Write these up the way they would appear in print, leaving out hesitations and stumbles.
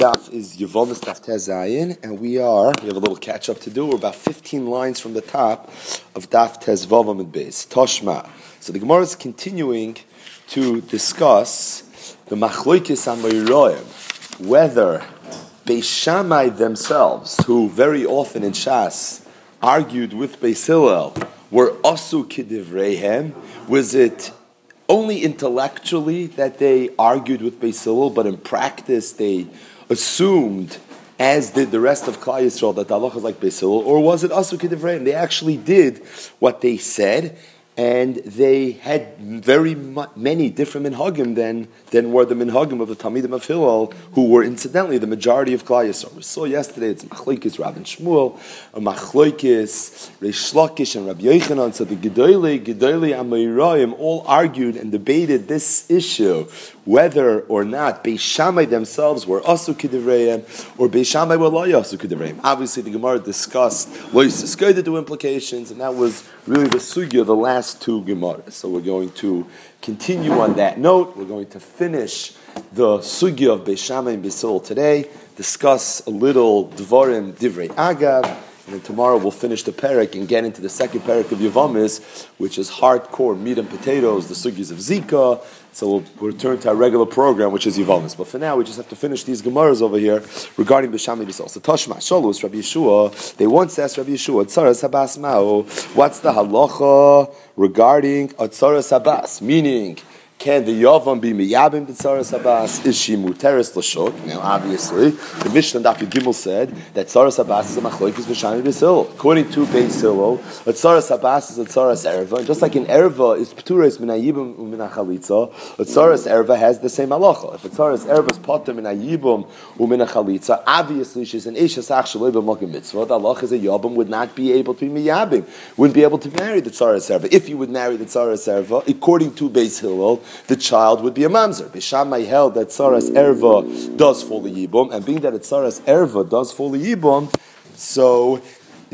Daf is Yevomis Daf Tezayin, and we have a little catch up to do. We're about 15 lines from the top of Daf Tez Vavam and Beis Toshma. So the Gemara is continuing to discuss the Machloikis Amoyroim, whether Beis Shammai themselves, who very often in Shas argued with Beis Hillel, were Asu Kidivreihem. Was it only intellectually that they argued with Beis Hillel, but in practice they assumed, as did the rest of Klal Yisrael, that the halacha is like Beis Hillel, or was it Asu K'divrei? They actually did what they said, and they had very many different minhagim than were the minhagim of the Talmidim of Hillel, who were incidentally the majority of Klal Yisrael. We saw yesterday it's Machlokes Rav and Shmuel, Machlokes Reish Lakish and Rabbi Yochanan. So the Gedolei Amoyroim all argued and debated this issue, whether or not Beis Shammai themselves were Asu K'divreihem or Beis Shammai were Lo Asu K'divreihem. Obviously, the Gemara discussed Lo Yisrael do implications, and that was really the sugya of the last two Gemaras. So we're going to continue on that note. We're going to finish the sugya of Beis Shammai and Beis Hillel today, discuss a little Dvarim Divrei Agav, and then tomorrow we'll finish the parak and get into the second parak of Yevomis, which is hardcore meat and potatoes, the sugyas of Zika. So we'll return to our regular program, which is Yevomis. But for now, we just have to finish these Gemaras over here regarding Beis Shammai Beis Hillel. So Toshma, Sholus, Rabbi Yeshua, they once asked Rabbi Yeshua, Atzaras Habas Ma'o, what's the halacha regarding Atzaras Habas? Meaning, can the Yavam be miyabim b'tzaras habas? Is she muteres l'shuk? Now, obviously, the Mishnah Daf Gimel said that tzaras habas is a machlokes Beis Shammai Beis Hillel. According to Beis Hillel, a tzaras habas is a tzaras erva, and just like in erva is p'tures min hayibum u'min hachalitza, a tzaras erva has the same halacha. If a tzaras erva is poter min hayibum u'min hachalitza, obviously she's an isha sach shaloi b'makom mitzvah. The halacha is a yabam would not be able to be miyabim, wouldn't be able to marry the tzaras erva. If you would marry the tzaras erva, according to Beis Hillel, the child would be a mamzer. Beis Shammai held that tzaras erva does fall the yibum, and being that a tzaras erva does fall the yibum, so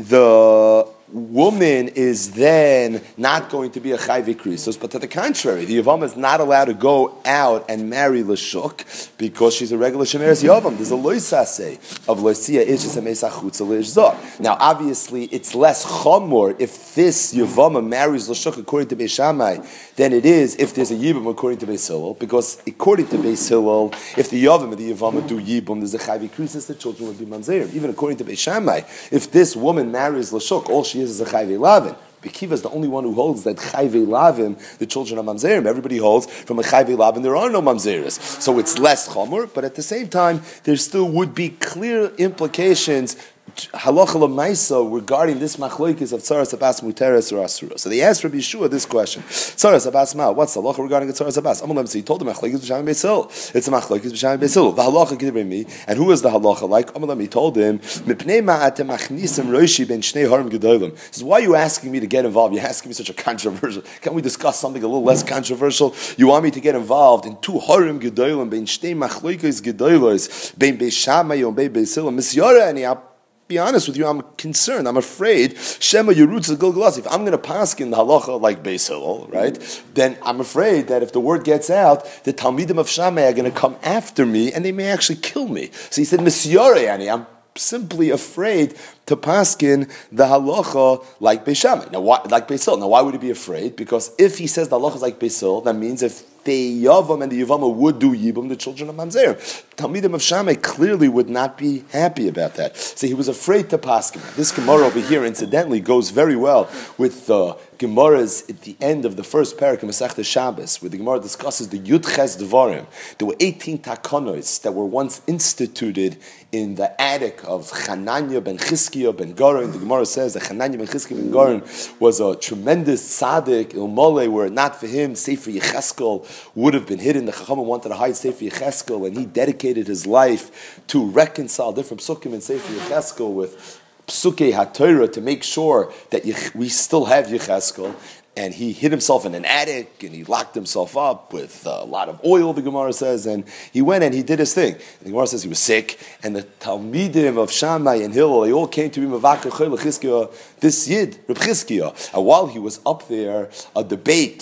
the woman is then not going to be a chayve krisos, but to the contrary, the yavam is not allowed to go out and marry l'shuk because she's a regular shemeres yavam. There's a loisase of loisia ishis emesach chutza leishzah. Now, obviously, it's less chamor if this yavama marries l'shuk according to Beis Shammai than it is if there's a yibum according to Beis Hillel, because according to Beis Hillel, if the yavam and the yavama do yibum, there's a chayve krisos, the children would be mamzerim. Even according to Beis Shammai, if this woman marries l'shuk, all she is a chayve lavin. Bekiva is the only one who holds that chayve lavin, the children of mamzerim. Everybody holds from a chayve lavin there are no mamzeris, so it's less chomer. But at the same time, there still would be clear implications halacha l'maisa regarding this machlokes of tzaras habas muteres or asura. So they asked Rabbi Yeshua this question: tzaras habas ma? What's the halacha regarding tzaras habas? So he told them machlokes Beis Shammai Beis Hillel. It's a machlokes Beis Shammai Beis Hillel. The halacha k'divrei mi, and who is the halacha like? He told him mipnei ma'atem machnisem roishi ben shnei harim gedolim. He says, why are you asking me to get involved? You're asking me such a controversial. Can't we discuss something a little less controversial? You want me to get involved in two harim gedolim ben shnei machlokes gedolos ben Beis Shammai and ben Beis Hillel misyara and be honest with you, I'm concerned. I'm afraid. Shema Yerutz Gilgalas. If I'm going to paskin the halacha like Beis Hillel, right? Then I'm afraid that if the word gets out, the Talmidim of Shammai are going to come after me and they may actually kill me. So he said, Misyore, I'm simply afraid to paskin the halacha like Beis Shammai. Now, why, like Beis Hillel. Now, why would he be afraid? Because if he says the halacha is like Beis Hillel, that means if the Yavam and the Yavama would do Yibum, the children of Mamzer. Talmidim of Shammai clearly would not be happy about that. So he was afraid to paskin. This Gemara over here, incidentally, goes very well with the Gemaras at the end of the first parak of Masechta Shabbos, where the Gemara discusses the Yud Ches Devarim. There were 18 takonos that were once instituted in the attic of Chananya ben Chizkiah ben Goren. The Gemara says that Chananya ben Chizkiah ben Goren was a tremendous tzaddik, ilmole, were it not for him, Sefer Yecheskel would have been hidden. The Chachamim wanted to hide Sefer Yecheskel, and he dedicated his life to reconcile different psukim in Sefer Yecheskel with Psukei HaTorah to make sure that we still have Yecheskel. And he hid himself in an attic, and he locked himself up with a lot of oil, the Gemara says, and he went and he did his thing. The Gemara says he was sick, and the Talmidim of Shammai and Hillel, they all came to him, this Yid, Reb Chizkiah. And while he was up there, a debate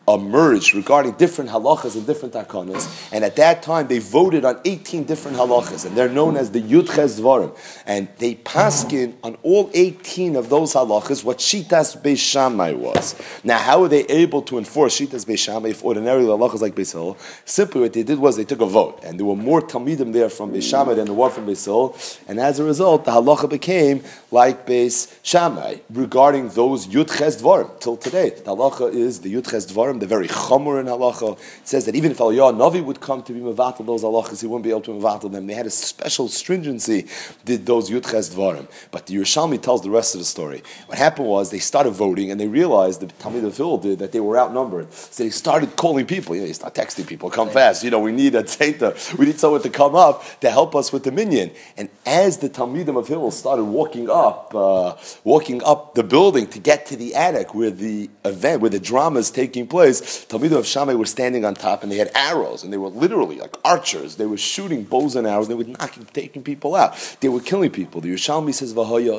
emerged regarding different halachas and different takanas, and at that time they voted on 18 different halachas, and they're known as the Yud Ches Dvarim, and they paskin on all 18 of those halachas what Shitas Beis Shammai was. Now, how were they able to enforce Shitas Beis Shammai if ordinarily halachas like Beis Hillel? Simply what they did was they took a vote, and there were more Talmidim there from Beis Shammai than there were from Beis Hillel, and as a result, the halacha became like Beis Shammai regarding those Yud Ches Dvarim. Till today, the halacha is the Yud Ches Dvarim, the very Chomer in halacha. It says that even if Eliyahu Navi would come to be mevatel those halachas, he wouldn't be able to mevatel them. They had a special stringency, did those Yud Ches Dvarim. But the Yerushalmi tells the rest of the story. What happened was they started voting, and they realized, the Talmid of Hillel did, that they were outnumbered. So they started calling people. They start texting people, come fast. We need a tzeta. We need someone to come up to help us with the minyan. And as the Talmidim of Hillel started walking up the building to get to the attic where the event, where the drama is taking place, Talmidim of Shammai were standing on top, and they had arrows, and they were literally like archers. They were shooting bows and arrows. They were taking people out. They were killing people. The Yerushalmi says,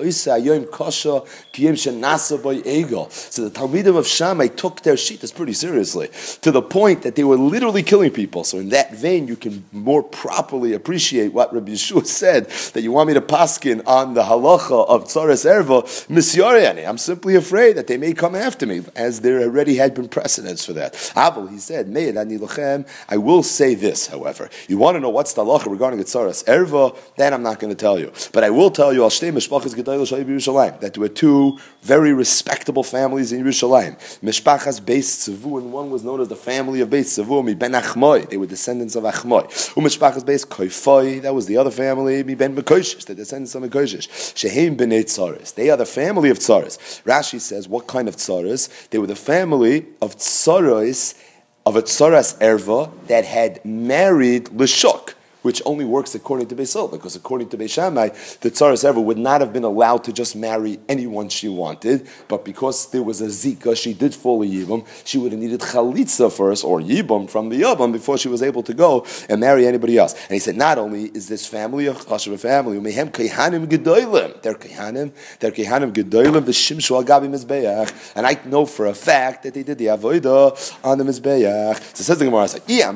so the Talmidim of Shammai took their shittas pretty seriously, to the point that they were literally killing people. So in that vein, you can more properly appreciate what Rabbi Yeshua said, that you want me to paskin on the halacha of Tzaras Erva, Misyariani. I'm simply afraid that they may come after me, as there already had been precedents for that. Abel, he said, I will say this, however. You want to know what's the halacha regarding the Tzaras Erva? Then I'm not going to tell you. But I will tell you, that there were two very respectable families in Yerushalayim. Mishpachas Beis Tzavu, and one was known as the family of Beis Tzavu, Mi Ben Achmoi. They were descendants of Achmoi. Mishpachas Beis Koifoi, that was the other family, Mi Ben Mekoshish, the descendants of Mekoshish. Shehem B'nei Tzaris. They are the family of Tzaris. Rashi says, what kind of Tzaris? They were the family of Tzaris, of a Tzaras Erva that had married Lishuk, which only works according to Beis Hillel, because according to Beis Shammai, the Tzaras Erva would not have been allowed to just marry anyone she wanted, but because there was a Zika, she did fall a Yibam, she would have needed Chalitza first, or Yibam from the Yibam, before she was able to go and marry anybody else. And he said, not only is this family a Chashuv family, Mehem Kehanim Gedolim, they're Kehanim Gedolim, the Shimshu Agabi Mizbeach, and I know for a fact that they did the Avodah on the Mizbeach. So says the Gemara,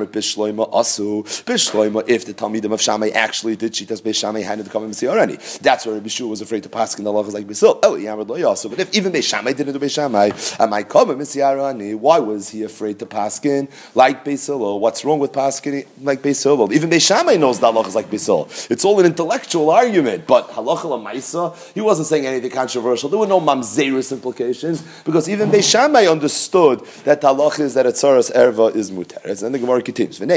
if the Talmidim of Shammai actually did Shitas Beis Shammai had to come and see already. That's why Rabbi Shua was afraid to pass in the halachas like Beis Hillel. But if even Beis Shammai didn't do Beis Shammai, why was he afraid to paskin like Beis Hillel? What's wrong with paskin like Beis Hillel? Even Beis Shammai knows the halachas like Beis Hillel. It's all an intellectual argument, but halacha l'maisa, he wasn't saying anything controversial. There were no mamzerus implications, because even Beis Shammai understood that the halacha is that a tzaras erva is muteres. And the Gemara continues, and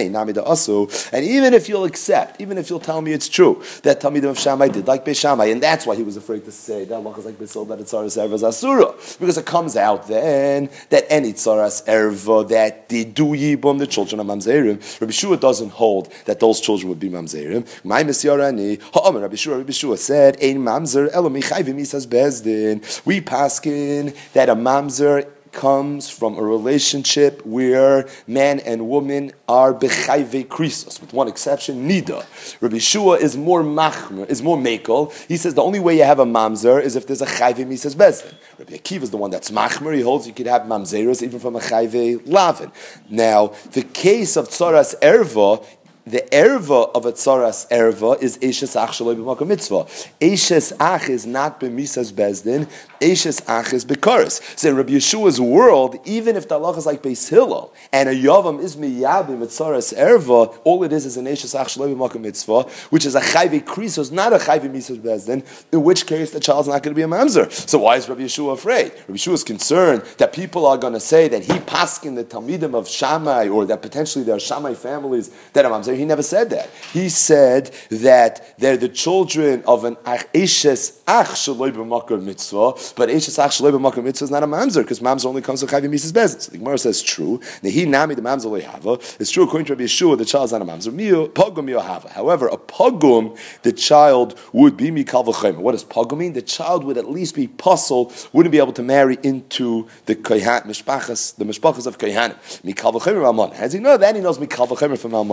even if you'll accept, even if you'll tell me it's true that Talmidim of Shammai did like Beis Shammai, and that's why he was afraid to say that halachas like Beis Hillel, that a tzaras erva is asura, because it comes out then that any tzaras erva that they do yibum, the children of mamzerim, Rabbi Shua doesn't hold that those children would be mamzerim. My Messiarani, Rabbi Shua said, "Ein mamzer elomi chayvim isas bezdin." We paskin that a mamzer comes from a relationship where man and woman are bechayve krisos, with one exception, nida. Rabbi Shua is more machmer, is more mekel. He says the only way you have a mamzer is if there's a chayve misas bezdin. Rabbi Akiva is the one that's machmer. He holds you could have mamzeros even from a chayve lavin. Now, the case of tzaras erva, the erva of a tzaras erva is Eishes Ach Shaloi B'Makom Mitzvah. Eishes Ach is not B'Misas Bezdin. Eishes Ach is B'Karis. So in Rabbi Yeshua's world, even if the halach is like Beis Hillel, and a Yavam is Miyabim at tzaras erva, all it is an Eishes Ach Shaloi B'Makom Mitzvah, which is a Chayve Krisos, not a Chayve Misas Bezdin, in which case the child's not going to be a mamzer. So why is Rabbi Yeshua afraid? Rabbi Yeshua is concerned that people are going to say that he paskin the Talmidim of Shammai, or that potentially there are Shammai families that are mamzer. He never said that. He said that they're the children of an Eishes Ach Shaloi B'Makom Mitzvah, but Eishes Ach Shaloi B'Makom Mitzvah is not a mamzer, because mamzer only comes to Chayvim Misas Bezdin. So the Gemara says true. Nehi Nami the mamzer lehava. It's true according to Rabbi Yeshua, the child's not a mamzer. Pogum yohava. However, a pogum, the child would be mikal v'chayim. What does pogum mean? The child would at least be puzzled, wouldn't be able to marry into the mishpachas of kohanim. Mikal v'chayim from Almana. As he knows that, he knows mikal v'chayim from Almana.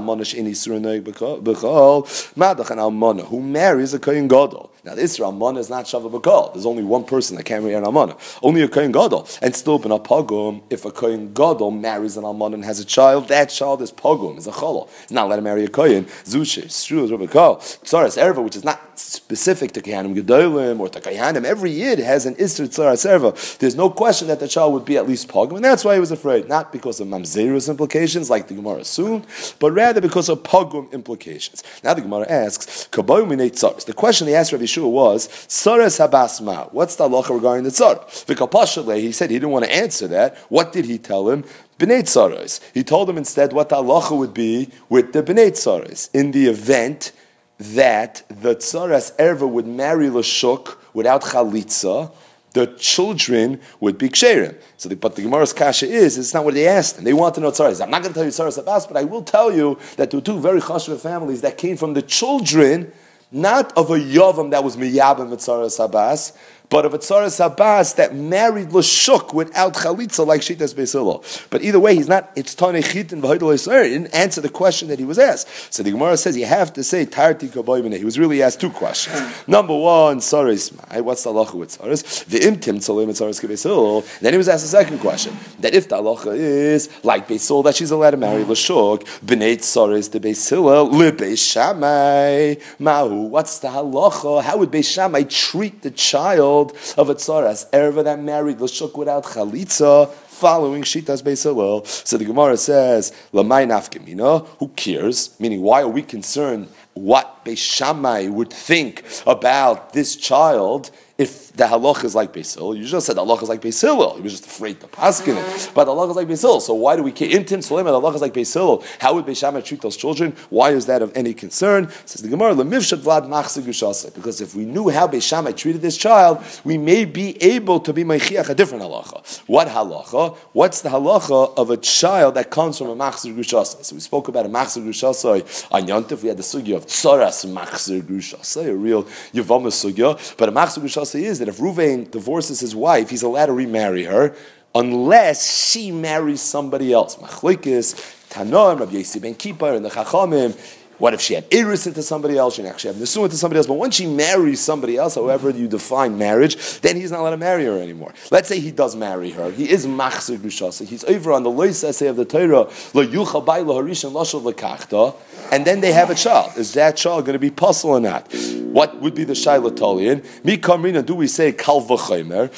who marries a Kohen Gadol. Now, the Isra Almana is not Shava B'Kol. There's only one person that can marry an Almana. Only a Kohen Gadol. And still, Ben Pogum, if a Kohen Gadol marries an Almana and has a child, that child is Pogum, is a Cholol. It's not let him marry a Kohen. Zushe, Shru, B'Kol. Tzaras Erva, which is not specific to Kohanim Gedolim or to Kohanim. Every Yid has an Isra Tzaras Erva. There's no question that the child would be at least Pogum, and that's why he was afraid. Not because of Mamzerus implications, like the Gemara soon, but rather because of Pogum implications. Now the Gemara asks, Kaboy Minei Tzaras. The question they asked Rabbi Yeshua was, Tzaras Habas Ma. What's the halacha regarding the tzara? V'kapashale, he said he didn't want to answer that. What did he tell him? B'nei tzaros. He told him instead what the halacha would be with the b'nei tzaros. In the event that the tzaras erva would marry l'shuk without chalitza, the children would be ksherim. So, but the Gemara's kasha is, it's not what they asked him. They want to know tzaras. I'm not going to tell you tzaras Habas, but I will tell you that there were two very chashuv families that came from the children, not of a Yavam that was Miyabim Tzaras Habas, but of a Tzaras Habas that married L'shuk without Chalitza like Shitas Beis Hillel. But either way, he's not, it's Tanei Chitin V'Hoidol Yisrael. He didn't answer the question that he was asked. So the Gemara says you have to say Tarti Kaboy B'nei. He was really asked two questions. Number one, Tzaras Mai. What's the halacha with Tzaras? V'imtim Tzalim Tzaras Beis Hillel. Then he was asked the second question. That if the halacha is like Beis Hillel, that she's allowed to marry L'shuk, B'nei Tzaras to Beis Hillel, L'Beis Shammai. Mahu. What's the halacha? How would Beis Shammai treat the child of a tzaras erva that married l'shuk without chalitza, following shitas Beis Hillel? So the Gemara says, "Lamay nafkemina." Who cares? Meaning, why are we concerned what Beis Shammai would think about this child? If the halach is like Beis Hillel, you just said the halach is like Beis Hillel. He was just afraid to paskin it. But the halach is like Beis Hillel. So why do we care? Intim Suleiman, the halach is like Beis Hillel. How would Beis Shammai treat those children? Why is that of any concern? Says the Gemara, Lemivshat Vlad Machzir Gushasa. Because if we knew how Beis Shammai treated this child, we may be able to be meichiach a different halacha. What halacha? What's the halacha of a child that comes from a Machzir Gushasa? So we spoke about a Machzir Gushasa on Yontif. We had the sugya of Tzaras Machzir Gushasa, a real Yavama sugya. But a Machzir Gushasa is that if Ruvain divorces his wife, he's allowed to remarry her unless she marries somebody else. Machlokes, Tanoim, Rabbi Yossi ben Kippur, and the Chachamim. What if she had Iris into somebody else? She actually had Nesuah into somebody else. But once she marries somebody else, however you define marriage, then he's not allowed to marry her anymore. Let's say he does marry her. He is Machzir Gushasa. He's over on the Lois essay of the Torah, Lo Yuchal Bai Lo Harishan Lashal Lekachta, and then they have a child. Is that child going to be puzzle or not? What would be the Shaila Tolian? Mi Kamrina, do we say Kal V'Chomer?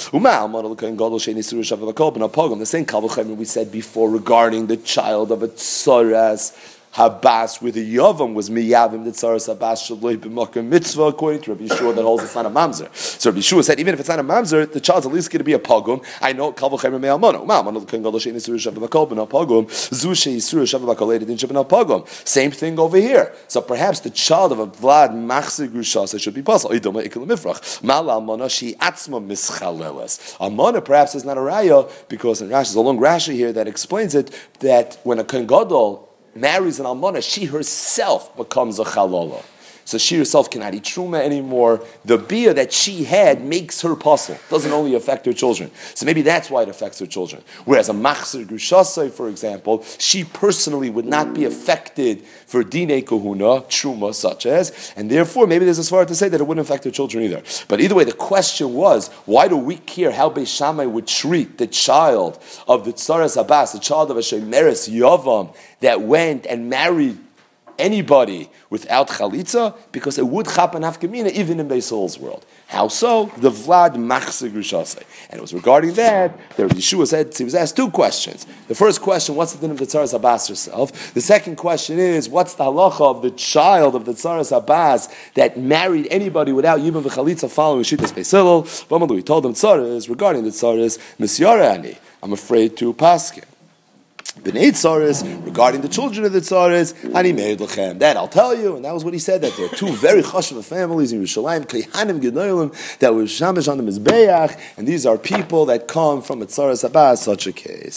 The same Kal V'Chomer we said before regarding the child of a Tzaras Habas with a Yavam was Miyavim the Tzaras Habas Shaloi B'Makom Mitzvah, according to Rabbi Yeshua that holds it's not a Mamzer. So Rabbi Yeshua said even if it's not a Mamzer, the child's at least going to be a Pogum. I know Kal V'Chomer Me'almono. Same thing over here. So perhaps the child of a Vlad Machzir Gushasa should be puzzled. Almona perhaps is not a Raya because in Rashi there's a long Rashi here that explains it that when a Kohen Gadol marries an almana, she herself becomes a chalola. So she herself cannot eat truma anymore. The bia that she had makes her puzzle. Doesn't only affect her children. So maybe that's why it affects her children. Whereas a machzir gushasai, for example, she personally would not be affected for dinei kohuna, truma such as, and therefore maybe there's a svara to say that it wouldn't affect her children either. But either way, the question was, why do we care how Beis Shammai would treat the child of the Tzaras Habas, the child of a Shemeres Yavam, that went and married anybody without chalitza, because it would chapan hafkamina even in Beis Hillel's world. How so? The Vlad Machzir Gushasei. And it was regarding that Yeshua said he was asked two questions. The first question, what's the din of the Tzaras Habas herself? The second question is, what's the halacha of the child of the Tzaras Habas that married anybody without Yibam v'chalitza following Shitas Beis Hillel? B'amalu, he told them Tzaras, regarding the Tzaras, Misyara ani, I'm afraid to paskin. B'nei Tzaras, regarding the children of the Tzaras, Ani Meid Lechem. That I'll tell you, and that was what he said, that there are two very chashuv families in Yerushalayim, Kehanim Gedolim, that were Shamish on the Mizbeach, and these are people that come from a Tzaras Habas, such a case.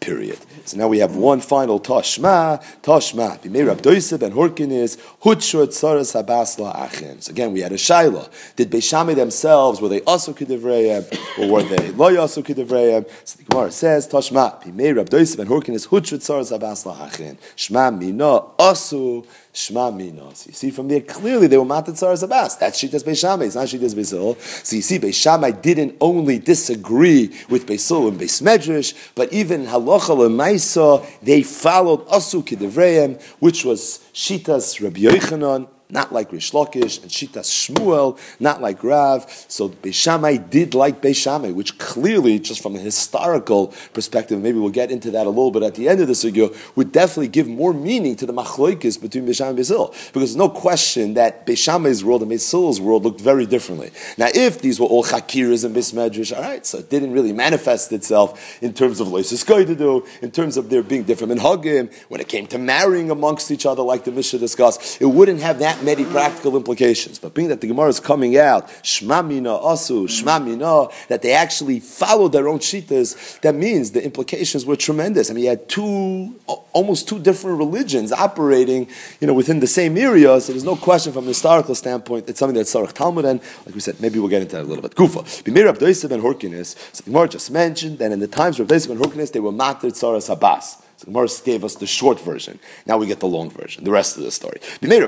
period. So now we have one final Tashma. Bimei Rab Doisa ben Horkinis, Hutshur Tzaras Habas La'achin. So again, we had a Shaila. Did Beis Shammai themselves, were they also K'divrayim, or were they Lo also K'divrayim? So the Gemara says, Tashma, Bimei Rab Doisa ben Horkinis, Hutshur Tzaras Habas La'achin. Shma Mina Asu, Shma Mina. So you see from there, clearly they were Matat Tzaras Habas. That's Shitas Beis Shammai, it's not Shitas Beis Hillel. So you see, Beis Shammai didn't only disagree with Beis Hillel and Beis Medrash, but even Halacha L'Maisa, they followed Asu K'divrayim, which was Shitas Rabbi Yochanan, not like Rish Lakish, and Shitas Shmuel, not like Rav. So Beis Shammai did like Beis Shammai, which clearly, just from a historical perspective, maybe we'll get into that a little bit at the end of the sugya, would definitely give more meaning to the machloikis between Beis Shammai and Beis Hillel. Because there's no question that Beis Shammai's world and Beis Hillel's world looked very differently. Now, if these were all Chakiras and Beis Medrash, all right, so it didn't really manifest itself in terms of Lois to do, in terms of there being different minhagim, when it came to marrying amongst each other, like the Mishnah discussed, it wouldn't have that many practical implications. But being that the Gemara is coming out, Shma Mina Asu, Shma Mina, that they actually followed their own shitas, that means the implications were tremendous. I mean, you had almost two different religions operating, within the same area, so there's no question from a historical standpoint, it's something that's Sarach Talmud, and like we said, maybe we'll get into that a little bit. Kufa. Bimei Rab Doisa ben Horkinis, so the Gemara just mentioned that in the times of Rab Doisa ben Horkinis, they were Matir Tzaras Habas. So Gemara gave us the short version. Now we get the long version, the rest of the story. In the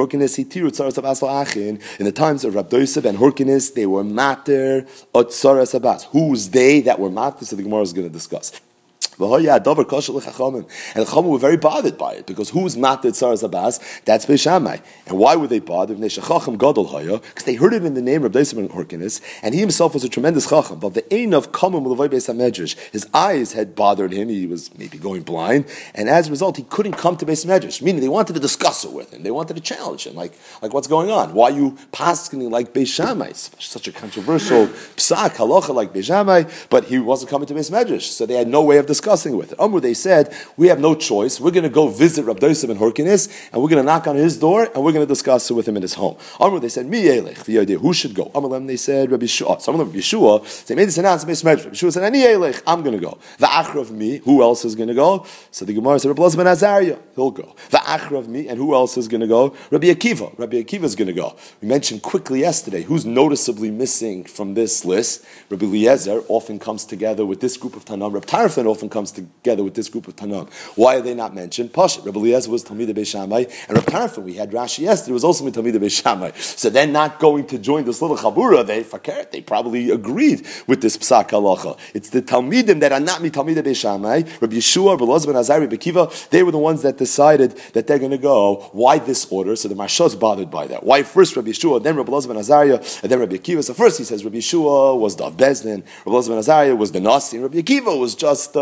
times of Rab Doisa ben Horkinis, they were mater от Tzaras Habas. Who's they that were mater? So the Gemara is going to discuss. And the Chachamim were very bothered by it, because who's matir tzaras habas? That's Beis Shammai. And why were they bothered? Because they heard it in the name of Rab Doisa ben Horkinis, and he himself was a tremendous Chacham. But the ain of Kamim L'vay Beis HaMedrash, his eyes had bothered him. He was maybe going blind, and as a result, he couldn't come to Beis Medrash. Meaning, they wanted to discuss it with him. They wanted to challenge him, like what's going on? Why are you paskening like Beis Shammai? Such a controversial psak halacha like Beis Shammai, but he wasn't coming to Beis Medrash, so they had no way of discussing with it. They said, we have no choice. We're going to go visit Rab Doisa ben Horkinis, and we're going to knock on his door, and we're going to discuss it with him in his home. They said, Mi Elech, the idea, who should go? They said, Rabbi Yeshua. Some of them, Rabbi Yeshua, they made this announcement. Rabbi Yeshua said, Ani Elech, I'm going to go. Va'achrav me, who else is going to go? So the Gemara said, Rabbi Elazar ben Azariah, he'll go. Va'achrav me, and who else is going to go? Rabbi Akiva. Rabbi Akiva is going to go. We mentioned quickly yesterday, who's noticeably missing from this list? Rabbi Eliezer often comes together with this group of Tanam. Rabbi Tarfon often comes together with this group of Tanam. Why are they not mentioned? Pashat. Rabbi Eliezer was Talmidei Beis Shammai, and Rabbi Tarfon, we had Rashi yesterday, was also Talmidei Beis Shammai. So they're not going to join this little chabura. They probably agreed with this psak halacha. It's the Talmidim that are not Talmidei Beis Shammai. Rabbi Yeshua, Rabbi Elazar ben Azariah, Rabbi Akiva, they were the ones that decided that they're going to go. Why this order? So the Marsha is bothered by that. Why first Rabbi Yeshua, then Rabbi Elazar ben Azariah, and then Rabbi Akiva? So first he says Rabbi Yeshua was the Bezdin, Rabbi Elazar ben Azariah was the Nasi, and Rabbi Akiva was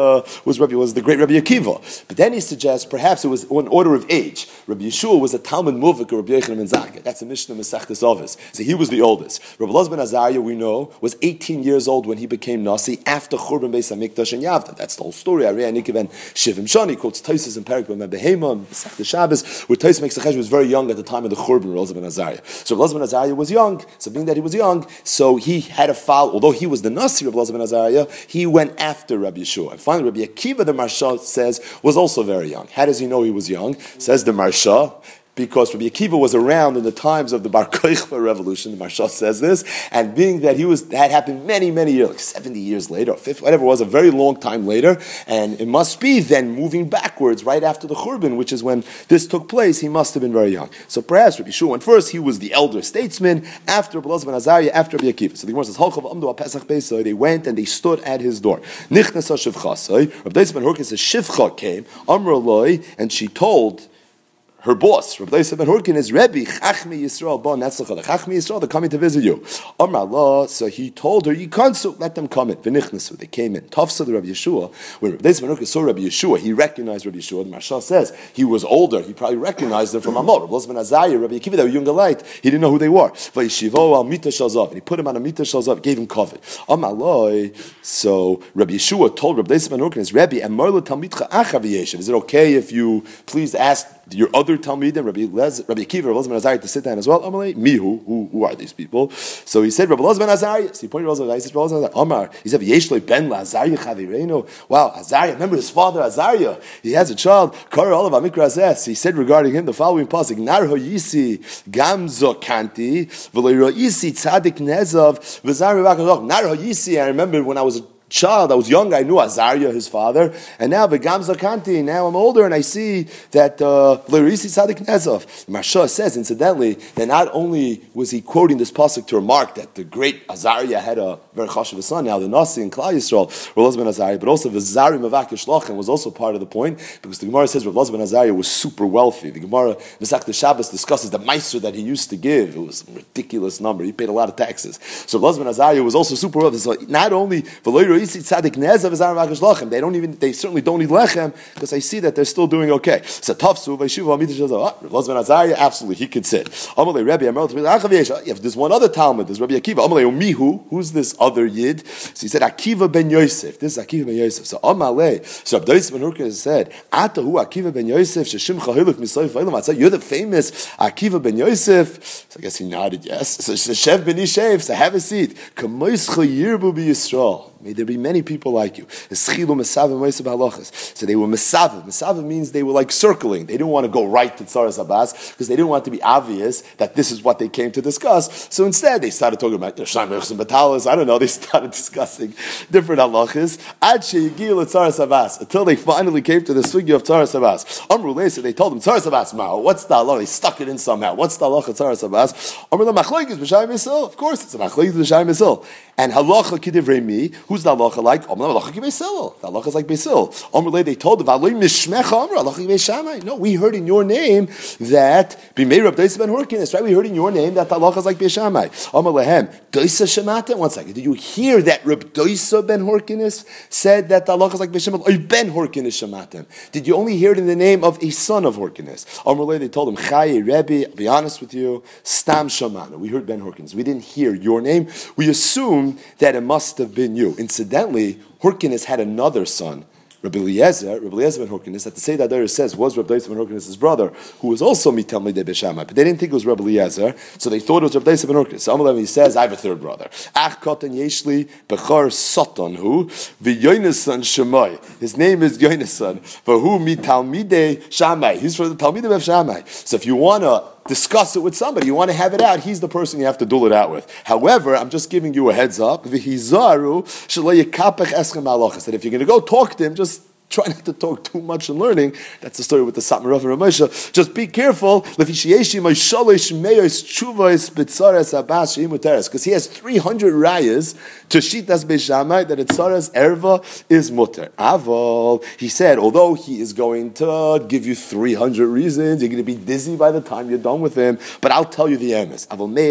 the great Rabbi Akiva. But then he suggests perhaps it was an order of age. Rabbi Yeshua was a Talmud Muvik of Rabbi Yochanan ben Zakkai. That's a Mishnah Masechtas Avos. So he was the oldest. Rabbi Elazar ben Azariah, we know, was 18 years old when he became Nasi after Churban Beis HaMikdash and Yavta. That's the whole story. Arei Anikiv Shivim Shani quotes Tosfos and Perik Behema, Masechtas Shabbos, where Tosfos makes the Cheshbon was very young at the time of the Churban. Rabbi Elazar ben Azariah. So Rabbi Elazar ben Azariah was young. So being that he was young, so he had a foul. Although he was the Nasi, Rabbi Elazar ben Azariah, he went after Rabbi Yeshua. And finally, Rabbi Akiva, the Marsha says, was also very young. How does he know he was young? Says the Marsha, because Rabbi Akiva was around in the times of the Bar Kokhba revolution, the Marsha says this, and being that that happened many, many years, like 70 years later, or 50, whatever it was, a very long time later, and it must be then moving backwards, right after the Churban, which is when this took place, he must have been very young. So perhaps Rabbi Yeshua went first, he was the elder statesman, after Rabbi Elazar ben Azariah, after Rabbi Akiva. So the Gemara says, Halchav Amdu Pesach Beisai, they went and they stood at his door. Nichnas HaShivchasai, Rabbi Doisa ben Horkinis says, Shivcha came, Amr Eloi, and she told her boss, Rabbi Doisa ben Horkinis, Rebbe, Chachmi Yisrael, Ba Netzlacha, the Chachmi Yisrael, they're coming to visit you. Amar Allah, so he told her, Yikansu, let them come in. V'nichnasu, they came in. Tafsa the Rabbi Yeshua, when Rabbi Doisa ben Horkinis saw Rabbi Yeshua, he recognized Rabbi Yeshua. The Marsha says he was older, he probably recognized them from Amor. Rabbi Elazar ben Azariah, Rabbi Akiva, they were young alike, he didn't know who they were. V'yishivo al mita shalzav, and he put him on a mita shalzav, gave him covet. Amar Allah, so Rabbi Yeshua told Rabbi Doisa ben Horkinis, Rebbe, Amar la talmidcha acha v'yeshev, is it okay if you please ask your other Talmidim, Rabbi Akiva, Rabbi Elazar ben Azariah, to sit down as well. Amalei, mihu, who are these people? So he said, Rabbi Elazar ben Azariah. So he pointed to Rabbi Elazar ben Azariah. Amar, he said, Yeshloi ben Azariah chavireinu. Wow, Azariah, remember his father Azariah. He has a child, Kara Olav Amikra Azes. He said regarding him the following pasuk, Nar hoyisi gamzo kanti, v'lo roisi tzadik nezav, v'zari v'akaloch. Nar hoyisi, I remember when I was a child, I was young, I knew Azariah, his father, and now V'gam Zakanti, now I'm older, and I see that L'risi Tzadik Nezov. Marsha says, incidentally, that not only was he quoting this pasuk to remark that the great Azariah had a very chashuv son, now the Nasi and Klal Yisrael, Rav ben Azariah, but also V'zari Mavakish Lochem was also part of the point, because the Gemara says Rav ben Azariah was super wealthy. The Gemara, Masechta Shabbos, discusses the meiser that he used to give. It was a ridiculous number. He paid a lot of taxes. So Rav ben Azariah was also super wealthy. So not only they don't even. They certainly don't need lechem because I see that they're still doing okay. So tafsu Rav ben Azariah, absolutely he could sit. There's one other Talmud. There's Rabbi Akiva. Mihu, who's this other Yid? So he said Akiva ben Yosef. This is Akiva ben Yosef. So Amalei. So Abdais ben Hurka said, Atahu Akiva ben Yosef sheshimcha hiluk misoyif v'elam. You're the famous Akiva ben Yosef. So I guess he nodded yes. So Shev ben Yishev. So have a seat. Kamoischa yirbu b'Yisrael. May there be many people like you. So they were mesavim. Mesavim means they were like circling. They didn't want to go right to Tzaras Abbas because they didn't want to be obvious that this is what they came to discuss. So instead, they started talking about Shlomo and Batalas. I don't know. They started discussing different halachas until they finally came to the sugya of Tzaras Abbas. Amruleh, so they told them Tzaras Abbas. What's the halacha? They stuck it in somehow. What's the halacha Tzaras Abbas? Amruleh machlokes b'shayim misil. Of course, it's a machlokes b'shayim misil. And halacha kidivrei mi. Who's the halacha like? The halacha is like Beisil. They told them, no, we heard in your name that Bimei Rab Doisa ben Horkinis, right? We heard in your name that the halacha is like Beishamai. One second. Did you hear that Rab Doisa ben Horkinis said that the halacha is like Beishamai? Or Ben Horkinis Shamatim? Did you only hear it in the name of a son of Horkinis? They told him, Chaye Rebbe, I'll be honest with you, Stam Shamana. We heard Ben Horkinis. We didn't hear your name. We assumed that it must have been you. Incidentally, Horkinis had another son, Rabbi Eliezer ben Horkinis, that the Seder there says was Rabbi Eliezer ben Horkinis' brother, who was also Mitalmidei B'Shammai, but they didn't think it was Rabbi Eliezer, so they thought it was Rabbi Eliezer ben Horkinis. So Amalei, he says, I have a third brother. Ach kotan yeshli bechar soton hu v'yonesan shemai. His name is Yonesan, v'hu Mitalmidei Shammai. He's from the Talmidim of Shammai. So if you want to discuss it with somebody, you want to have it out, he's the person you have to duel it out with. However, I'm just giving you a heads up, that if you're going to go talk to him, just try not to talk too much in learning. That's the story with the Satmar Rav and Ramesha. Just be careful, because he has 300 rayas to Shitas Beishamai that it's Tzaras Erva is mutter. Aval, he said, although he is going to give you 300 reasons, you're going to be dizzy by the time you're done with him, but I'll tell you the emes.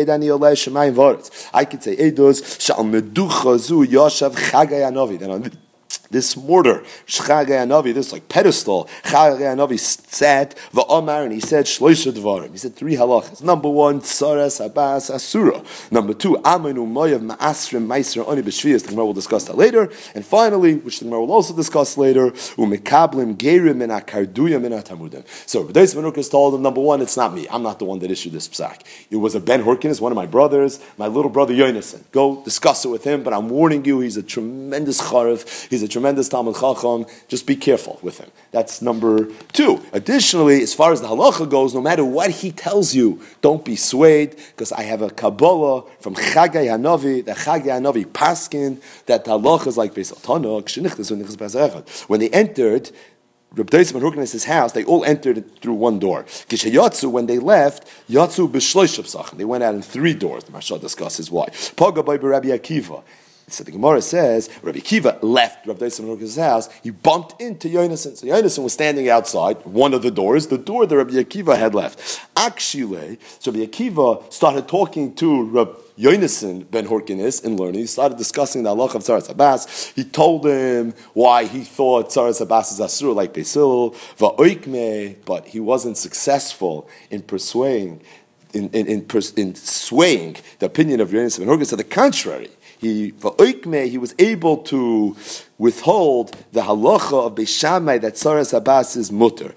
I could say, Eidos, Shal Meducha Zu Yoshav Chagai Anovi. Then on this mortar, Chagai Anavi, this like pedestal, Chagai Anavi sat va'omar, and he said shloisha dvarim. He said 3 halachas. Number 1, tzaras Abbas asura. Number 2, amenu moyav ma'asrim ma'isra oni b'shviyas. The Gemara will discuss that later. And finally, which the Gemara will also discuss later, umekablim gerim min akarduya min atamudim. So B'dais Ben Horkinis told him, number 1, it's not me. I'm not the one that issued this psak. It was a Ben Horkinis, one of my brothers, my little brother Yonason. Go discuss it with him, but I'm warning you, he's a tremendous charif. He's a tremendous Talmud Chacham. Just be careful with him. That's number 2. Additionally, as far as the halacha goes, no matter what he tells you, don't be swayed, because I have a Kabbalah from Chagai Hanavi, the Chagai Hanavi Paskin, that the halacha is like Beis Tanakh. When they entered Reb Doisa ben Horkinis' house, they all entered through one door. Kishayatsu, when they left, Yatsu b'shloisha psachim. They went out in 3 doors. The Maharsha discusses why. Paga by Rabbi Akiva. So the Gemara says, Rabbi Akiva left Rabbi Doisa ben Horkinis' house, he bumped into Yonason. So Yonason was standing outside one of the doors, the door that Rabbi Akiva had left. Akshile, so Rabbi Akiva started talking to Rabbi Yonason ben Horkinis in learning. He started discussing the halach of Tzaras Abbas. He told him why he thought Tzaras Abbas is asur like Beisil, va'oikme, but he wasn't successful in persuading in swaying the opinion of Yonis ben Horkinus. To the contrary, he was able to withhold the halacha of Beis Shammai that Saras Abbas is mutter.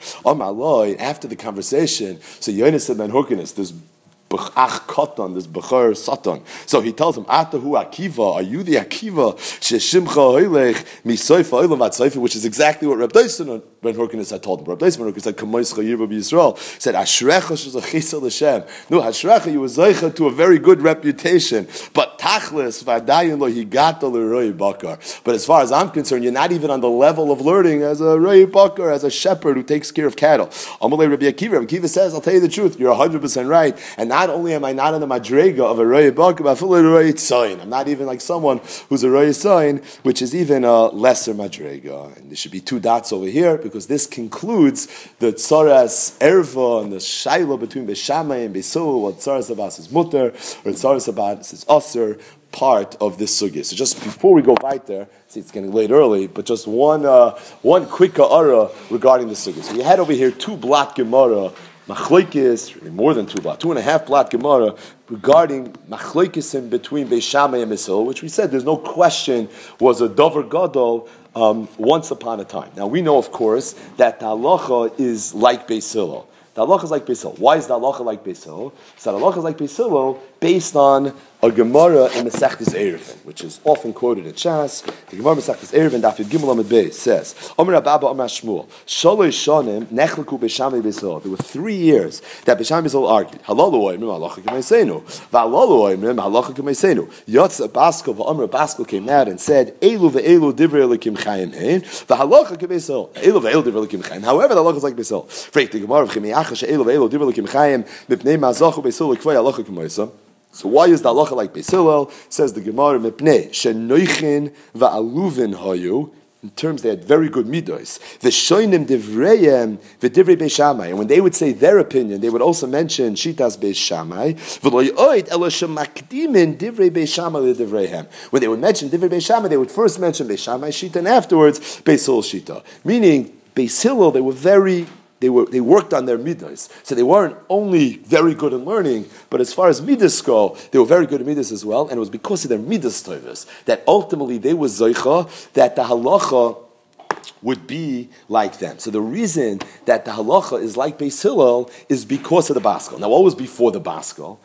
After the conversation, so Yonis ben Horkinus, this B'ach Katan, this B'char Satan. So he tells him, Atahu Akiva, are you the Akiva? Sheshimcha Hoylech, Misoifa Olam Vat, which is exactly what Reb Doson ben Horkinus had told him. Reb Doson ben Horkinus said, Kamois Chayir B'Yisrael, said, Ashrecha Shezachisa L'Shem. No, Ashrecha, you were Zeicha to a very good reputation, but Tachlis, Vadayin Lo Higata L'Roi Bakar. But as far as I'm concerned, you're not even on the level of learning as a Roi Bakar, as a shepherd who takes care of cattle. Amalei Rabbi Akiva says, I'll tell you the truth, you're 100% right, and not only am I not in the madrega of a Roi Bakar, but I'm a Roi Tzayin. I'm not even like someone who's a Roi Tzayin, which is even a lesser madrega. And there should be two dots over here, because this concludes the Tzaras Erva and the Shaila between Beis Shammai and Beis Hillel, what Tzaras Abbas is mutter, or Tzaras Abbas is aser, part of this sugya. So just before we go weiter, see it's getting late early, but just one quick ka'ara regarding the sugya. So we had over here 2 blot Gemara, Machlokes, more than 2 blot, 2.5 blot Gemara regarding Machlokes in between Beis Shammai and Beis Hillel, which we said there's no question was a Dover Gadol once upon a time. Now we know, of course, that the halacha is like Beis Hillel. The halacha is like Beis Hillel. Why is the halacha like Beis Hillel? So the halacha is like Beis Hillel based on a Gemara in Masechtas Eruvin, which is often quoted in Shas. The Gemara Masechtas Eruvin, Daf Yud Gimel Amud Beis, says, Omer Abba Omer Shmuel, Shalosh Shanim Nechleku Beis Shammai Beis Hillel. There were 3 years that Beis Shammai Beis Hillel argued. Halalu Oimrim Halacha K'meisenu, V'Halalu Oimrim Halacha K'meisenu. Yotza Baskel V'Omer Baskel came out and said, Elu ve'elu divrei Elokim Chayim Hein, V'Halacha K'Beis Hillel. Elu ve'elu divrei Elokim Chayim. However, the halacha is like Beis Hillel. Freit the Gemara V'Chimiacha she'elu ve'elu divrei Elokim Chayim Mipnei Mazachu Beis Hillel K'vei Halacha K'meisa. So why is the halacha like Beis Hillel? Says the Gemara, Mipnei shenoichin va'aluvin hayu. In terms, they had very good midos. The shoinim divrayim v'divrei Beis Shammai. And when they would say their opinion, they would also mention shitas Beis Shammai. V'lo yoid elo shemakdimin divrei Beis Shammai l'divrayhem. When they would mention divrei Beis Shammai, they would first mention Beis Shammai shita, and afterwards Beis Hillel shita. Meaning, Beis Hillel, they worked on their midas. So they weren't only very good in learning, but as far as midas go, they were very good in midas as well, and it was because of their midas tovus that ultimately they were zoicha, that the halacha would be like them. So the reason that the halacha is like Beis Hillel is because of the Baskel. Now, what was before the Baskel?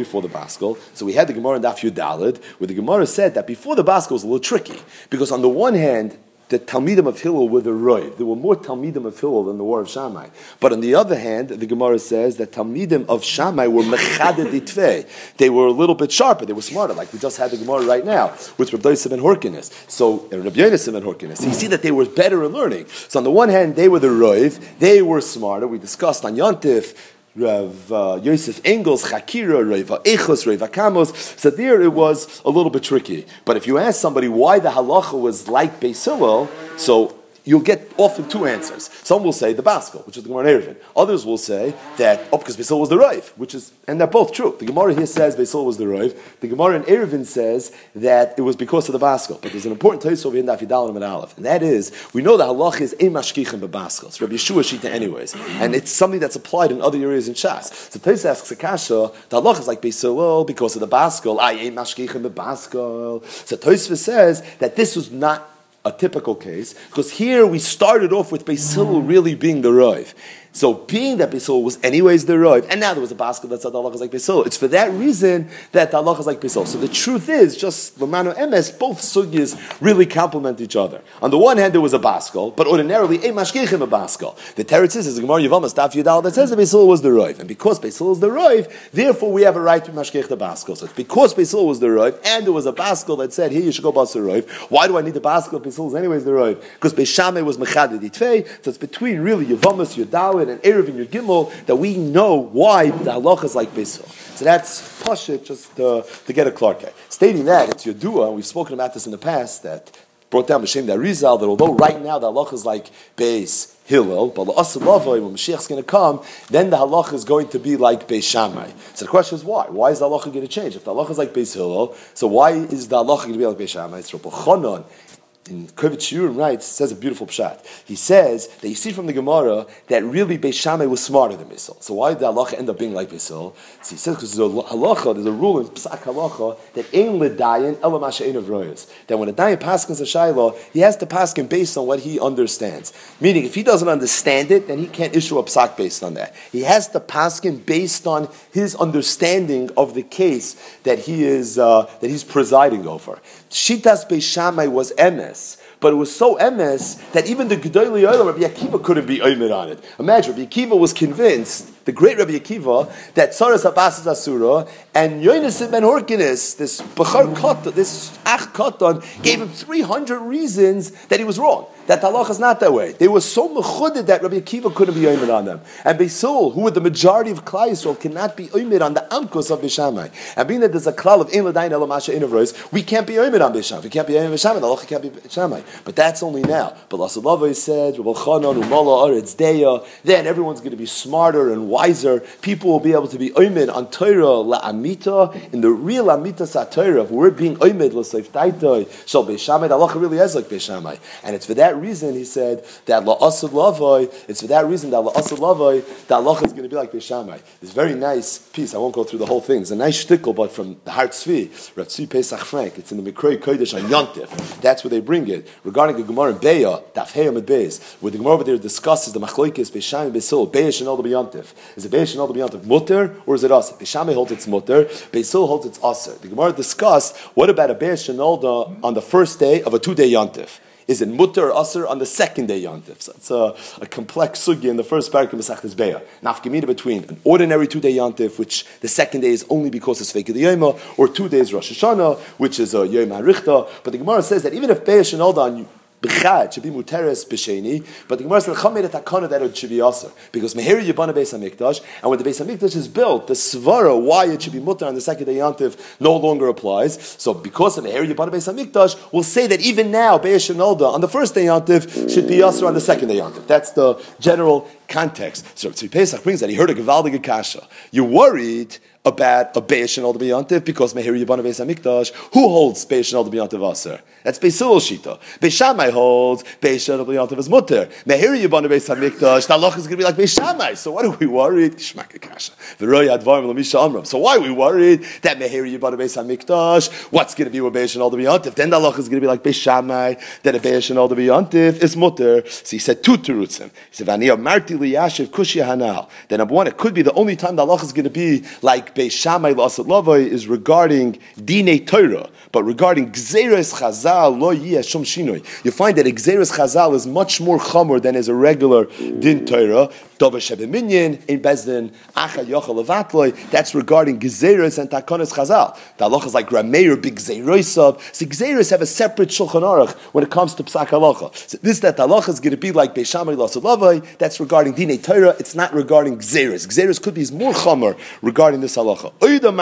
So we had the Gemara in Daf Yud Daled, where the Gemara said that before the Baskel was a little tricky, because on the one hand, the Talmidim of Hillel were the Roiv. There were more Talmidim of Hillel than the war of Shammai. But on the other hand, the Gemara says that Talmidim of Shammai were Mechaded Ditvei. They were a little bit sharper. They were smarter. Like we just had the Gemara right now with Reb Doson ben Horkinus. So, Reb Yonis ben Horkinus. So you see that they were better in learning. So on the one hand, they were the Roiv. They were smarter. We discussed on Yontif, Rav Yosef Engels, Chakira, Reva Echos, Reva Kamos. So there it was a little bit tricky. But if you ask somebody why the halacha was like Beis Hillel, so you'll get often 2 answers. Some will say the Baskel, which is the Gemara in Eruvin. Others will say that, because Beis Hillel was the Roiv, and they're both true. The Gemara here says Beis Hillel was the Roiv. The Gemara in Eruvin says that it was because of the Baskel. But there's an important place over here in Daf Yudal and Aleph, and that is, we know the halach is ein mashkichem b'Baskel. It's Rabbi Yeshua Shita anyways. And it's something that's applied in other areas in Shas. So Tais asks Akasha, the halach is like Beis Hillel because of the Baskel. Ein mashkichem b'Baskel. So Tosfos says that this was not a typical case, because here we started off with Beis Hillel really being the Roiv. So being that Beis Hillel was anyways the Roiv, and now there was a Baskel that said the halacha is like Beis Hillel, it's for that reason that the halacha is like Beis Hillel. So the truth is, just Lamano Emes, both sugyas really complement each other. On the one hand, there was a Baskel, but ordinarily, a mashkichim a Baskel. The teretz is a Gemara Yevamos Daf Yudal that says that Beis Hillel was the Roiv, and because Beis Hillel is the Roiv, therefore we have a right to mashkich the Baskel. So it's because Beis Hillel was the Roiv, and there was a Baskel that said, here you should go bas the Roiv. Why do I need the Baskel if Beis Hillel is anyways the Roiv? Because Beis Shammai was mechaded itvei, so it's between really Yevamos, Yudalid, and Erev and Yud Gimel that we know why the halacha is like Beis Hillel. So that's Pashit, just to get a Clarke. Stating that, it's Yodua, and we've spoken about this in the past, that brought down B'Shem the Arizal, that although right now the halacha is like Beis Hillel, but when Mashiach is going to come, then the halacha is going to be like Beis Shammai. So the question is why? Why is the halacha going to change? If the halacha is like Beis Hillel, so why is the halacha going to be like Beis Shammai? It's Rabbi Chanan in Kovitz Shiurim writes, says a beautiful pshat. He says that you see from the Gemara that really Beis Shammai was smarter than Beis Hillel. So why did the halacha end up being like Beis Hillel? So he says because there's a rule in Psak halacha that ein l'dayin ela ma she'einav royos. That when a dayan paskins a shayla, he has to paskin based on what he understands. Meaning, if he doesn't understand it, then he can't issue a psak based on that. He has to paskin based on his understanding of the case that he's presiding over. Shitas Beis Shammai was emes, but it was so emes that even the Gedolei Olam Rabbi Akiva couldn't be oimed on it. Imagine, Rabbi Akiva was convinced, the great Rabbi Akiva, that Tzaras Abbas is Asura, and Yonis ben Horkinis, this Bechar Katan, this Ach Katan, gave him 300 reasons that he was wrong, that the halacha is not that way. They were so mechuded that Rabbi Akiva couldn't be oimed on them. And Beis Hillel, who were the majority of Klal Yisrael, cannot be oimed on the Amkos of Beis Shammai. And being that there's a klal of Ein L'dayin Ela Masha Einav Rois, we can't be oimed on Beis Shammai. We can't be oimed on Beis Shammai. The halacha can't be Beis Shammai. But that's only now. But Lasalava said, Rabbi Chanan Umala Aretz Deya. Then everyone's going to be smarter and wiser. People will be able to be oimed on Torah la'amita, in the real amita saTorah. If we're being oimed l'seif taitoi shal Beis Shammai, the halacha really is like Beis Shammai. And it's for that reason, he said, that la'asad lavoi, it's for that reason that la'asad lavoi, the halacha is going to be like Beis Shammai. It's a very nice piece. I won't go through the whole thing. It's a nice shtickle, but from the Har Tzvi, Rav Tzvi Pesach Frank. It's in the Mikrei Kodesh on Yontif. That's where they bring it. Regarding the Gemara in Beya, Daf Hey Amud Beis, where the Gemara over there discusses the Machlokes Beis Shammai and Beis Hillel, Beya Shenol B'Yontif. Is it Beya Shenol B'Yontif mutter or is it aser? Beis Shammai holds it's mutter, Beis Hillel holds it's aser. The Gemara discussed what about a Beya Shenol on the first day of a 2-day Yontif. Is it mutter or aser on the second day Yontif? So it's a complex sugya in the first parak of Masechtas Beya. Nafkamina between an ordinary 2-day Yontif, which the second day is only because it's Feikei Yoma, or 2 days Rosh Hashanah, which is a Yom HaRichta. But the Gemara says that even if Beya Shenol on B'chad should be muteres b'sheni, but the Gemara says Chachamim made a takana that it should be aser because mehiri yibana Beis Hamikdash, and when the Beis Hamikdash is built, the svara why it should be muter on the second day Yontif no longer applies. So because of mehiri yibana Beis Hamikdash, we'll say that even now Beis Shenolda on the first day Yontif should be aser on the second day Yontif. That's the general context. So Tzvi Pesach brings that he heard a gevaldige kasha. You're worried about a Beis Shenol B'Yontif because Mehiri Yibana Beis Hamikdash. Who holds Beis Shenol B'Yontif aser? That's Beis Hillel Shita. Beis Shammai holds Beis Shenol B'Yontif as mutter. Mehiri Yibana Beis Hamikdash. The halacha is going to be like Beis Shammai. So what are we worried? Shmaka kasha. V'roi advarim l'misha amram. So why are we worried that Mehiri Yibana Beis Hamikdash? What's going to be with Beis Shenol B'Yontif? Then the halacha is going to be like Beis Shammai. That a Beis Shenol B'Yontif is mutter. So he said two terutzim. He said V'ani amarti liyashiv kushya hanal. Then number one, it could be the only time the halacha is going to be like Beis Shammai la'asad lavai is regarding dinei Torah, but regarding gzeres chazal lo yeh shum shinoi. You find that gzeres chazal is much more chamor than is a regular din Torah. Dover shebeminyan in bezdin achad yochel levatloi. That's regarding gzeres and takonis chazal. The halacha is like Rameir big gzerosav. So gzeres have a separate shulchan aruch when it comes to psak halacha. So this that halacha is going to be like Beis Shammai la'asad lavai. That's regarding dinei Torah. It's not regarding gzeres. Gzeres could be more chamor regarding this halacha. And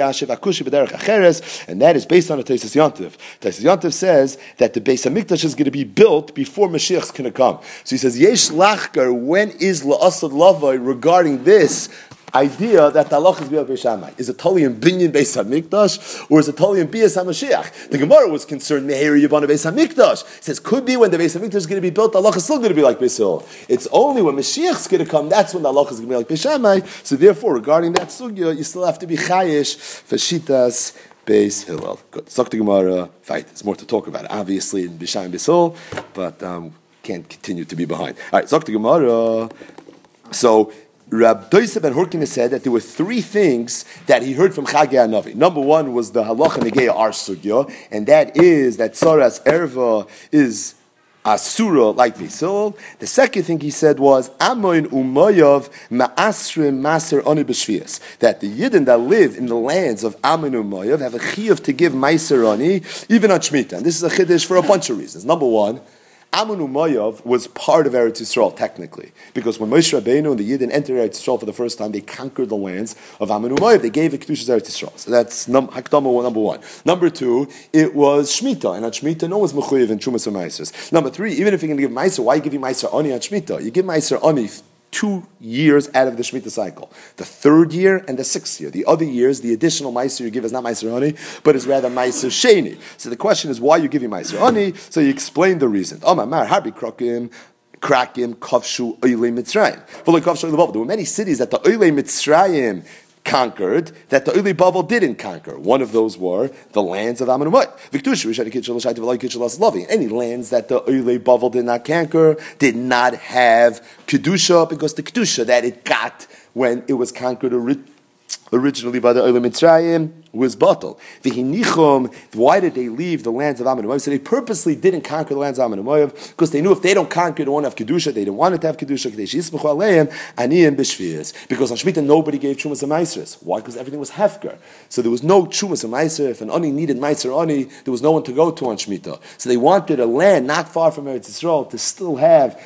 that is based on a Taisus Yontif. Taisus Yontif says that the Beis Hamikdash is going to be built before Mashiach is going to come. So he says, Yesh lachkar, when is la'asad lavai regarding this idea that the halacha is Beis Shammai? Is it totally in binyan Beis Hamikdash, or is it totally in Bias HaMashiach? The Gemara was concerned, Meheri Yibana Beis Hamikdash. It says, could be when the Beis Hamikdash is going to be built, the halacha is still going to be like Beis Hillel. It's only when Mashiach is going to come, that's when the halacha is going to be like Beis Shammai. So therefore, regarding that sugya, you still have to be chayish for shitas Beis Hillel. Good. Zok the Gemara, fight. There's more to talk about, obviously, in Beis Shammai and Beis Hillel, but can't continue to be behind. All right, Zok the Gemara. So, Rab Doisa ben Horkina said that there were 3 things that he heard from Chagai HaNavi. Number 1 was the halacha negeya ar sugya, and that is that Tzaras Erva is asura like Beis Hillel. The second thing he said was Amoin umayav ma'asrim maser ani b'shvias, that the Yidden that live in the lands of Amoin umayav have a chiyuv to give maser ani even on Shemitah. And this is a chiddush for a bunch of reasons. Number 1, Ammon Umayyav was part of Eretz Yisrael, technically, because when Moshe Rabbeinu and the Yidden entered Eretz Yisrael for the first time, they conquered the lands of Ammon Umayyav. They gave it Kedushas Eretz Yisrael. So that's Hakdama number 1. Number 2, it was Shemitah, and on Shemitah, no one's mechuyev in Trumas or Maasers. Number 3, even if you're going to give Maaser, why are you giving Maaser Ani on Shemitah? You give Maaser Ani 2 years out of the Shemitah cycle. The 3rd year and the 6th year. The other years, the additional Meiser you give is not Meiser Ani, but is rather Meiser Sheni. So the question is, why are you giving Meiser Ani? So you explain the reason. Krakim, Kavshu, Oilei Mitzrayim. There were many cities that the Oilei Mitzrayim conquered that the Oilei Bavel didn't conquer. One of those were the lands of Ammon and Moab. Any lands that the Oilei Bavel did not conquer did not have Kedusha, because the Kedusha that it got when it was conquered originally by the Oilei Mitzrayim was batal. Why did they leave the lands of Ammon and Moab? So they purposely didn't conquer the lands of Ammon and Moab because they knew if they don't conquer, they won't have Kedusha. They didn't want it to have Kedusha. Because on Shemitah, nobody gave Chumas and Maisers. Why? Because everything was Hefker. So there was no Chumas and Maiser. If an Ani needed Maiser Ani, there was no one to go to on Shemitah. So they wanted a land not far from Eretz Yisrael to still have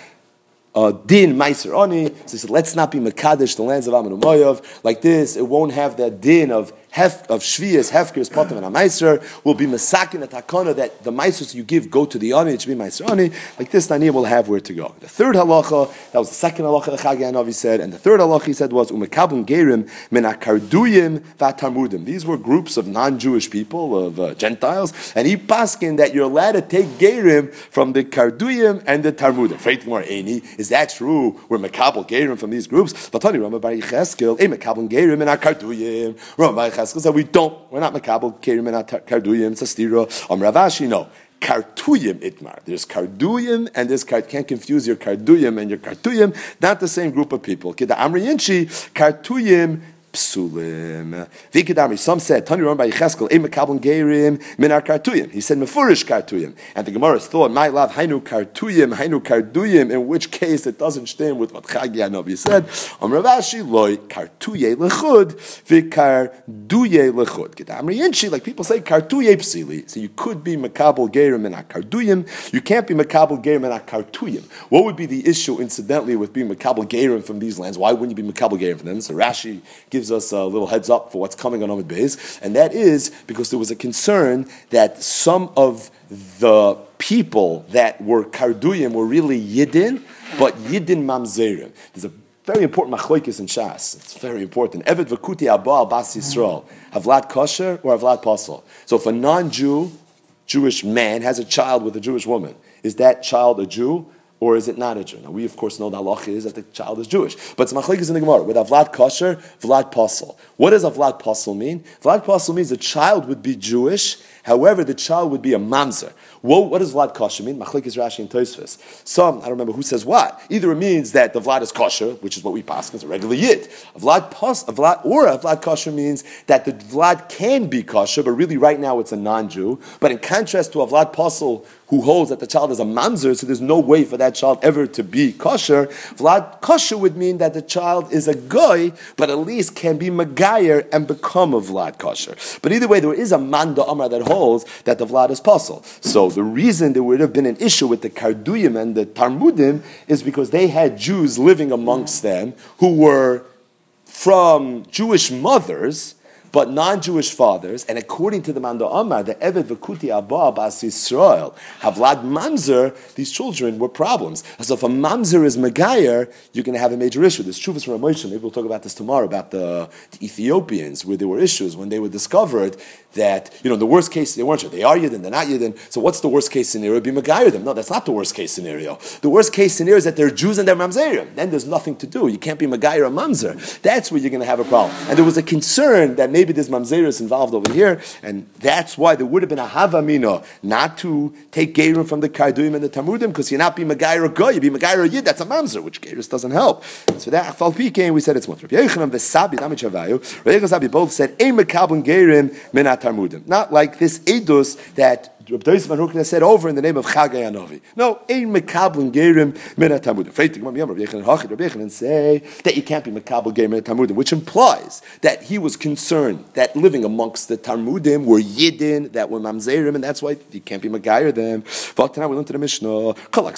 din Meiser Ani. So he said, let's not be Mekadesh, the lands of Ammon and Moab. Like this, it won't have that din of Shvias, Hefker, Potem, and Meiser. Will be Masakin at Hakana, that the Meisers you give go to the Ani, it should be Meiser Ani. Like this, Naniya will have where to go. The third halacha, that was the second halacha that Chagei Hanavi said, and the third halacha he said was, Umekabun Gerim, Min HaKarduyim V'Tarmudim. These were groups of non-Jewish people, of Gentiles, and he paskin that you're allowed to take Gerim from the Karduyim and the Tarmudim. Is that true? We're Mekabel Gerim from these groups? Vatani Rama Bar Yecheskel, Mekabel Gerim in our Karduyim. Rama Bar Yecheskel said, we're not Mekabel Gerim in our Karduyim. Sastira. Rav Ashi, no. Kartuyim itmar. There's Karduyim and there's can't confuse your Karduyim and your Kartuyim. Not the same group of people. Kida Amri Yinchi, Kartuyim Psulim. Vikidami. Some said, Tani Ron by Yecheskel, Mekabel Gerim min our Kartuyim. He said Mefurish Kartuyim. And the Gemara thought, my love, Hainu Kartuyim, Hainu Karduyim, in which case it doesn't stand with what Chagei Hanavi said. Rav Ashi loy Kartuye lechud, Vikarduye lechud. Kidamri Yinchi, like people say, Kartuye Psili. So you could be Mekabel Gerim in our Karduyim. You can't be Mekabel Gerim in our Kartuyim. What would be the issue, incidentally, with being Mekabel Gerim from these lands? Why wouldn't you be Mekabel Gerim from them? So Rashi gives us a little heads up for what's coming on Amud Beis, and that is because there was a concern that some of the people that were Karduyim were really Yidden, but Yidden Mamzerim. There's a very important machlokes in Shas. It's very important. Eved v'kuti abba al bas Yisrael. Havlat kosher or havlat pasal. So if a non-Jew, Jewish man has a child with a Jewish woman, is that child a Jew? Or is it not a Jew? Now, we, of course, know the halacha is that the child is Jewish. But it's machlokes in the Gemara. With Avlad Kosher, Vlad Pasal. What does Avlad Pasal mean? Vlad Pasal means the child would be Jewish, however, the child would be a mamzer. What does Vlad Kosher mean? Machlokes Rashi and Tosfos. Some, I don't remember who says what. Either it means that the Vlad is kosher, which is what we pass, is a regular Yid. Vlad Kosher means that the Vlad can be kosher, but really right now it's a non-Jew. But in contrast to a Vlad Pasal, who holds that the child is a mamzer, so there's no way for that child ever to be kosher. Vlad kosher would mean that the child is a goy, but at least can be magayer and become a Vlad kosher. But either way, there is a manda amar that holds that the Vlad is pasal. So the reason there would have been an issue with the Karduyim and the Tarmudim is because they had Jews living amongst them who were from Jewish mothers, but non-Jewish fathers, and according to the Manda Amar, the Eved V'Kuti Abba Bas Yisrael, Havlad Mamzer, these children were problems. So if a Mamzer is Megayer, you're going to have a major issue. There's Shuvas from Ramosha, maybe we'll talk about this tomorrow, about the Ethiopians, where there were issues when they were discovered that, the worst case, they weren't sure. They are Yidden, they're not Yidden. So what's the worst case scenario? Be Megayer them. No, that's not the worst case scenario. The worst case scenario is that they're Jews and they're Mamzerim. Then there's nothing to do. You can't be Megayer or Mamzer. That's where you're going to have a problem. And there was a concern that maybe there's Mamzeris involved over here, and that's why there would have been a Havamina not to take Gerim from the Karduyim and the Tamudim, because you're not be Megayer or Goy, you be Megayer or Yid, that's a Mamzer, which Gerim doesn't help. So that Achfal Pikein, we said it's mutter. Rabbi Yochanan v'Sabi, Damich Havayu, Rabbi Yochanan Sabi both said, Ein Mekabel Gerim Minat Tarmudim. Not like this Eidos that Rabbi Yosef ben Hukna said over in the name of Chagei Hanavi. No, Ein Mekabel Gerim Minat Tarmudim. Rabbi Yochanan say that you can't be Mekabel Gerim Minat Tarmudim, which implies that he was concerned that living amongst the Tarmudim were Yidden, that were Mamzerim, and that's why you can't be Megayer them. Now we learned to the Mishnah.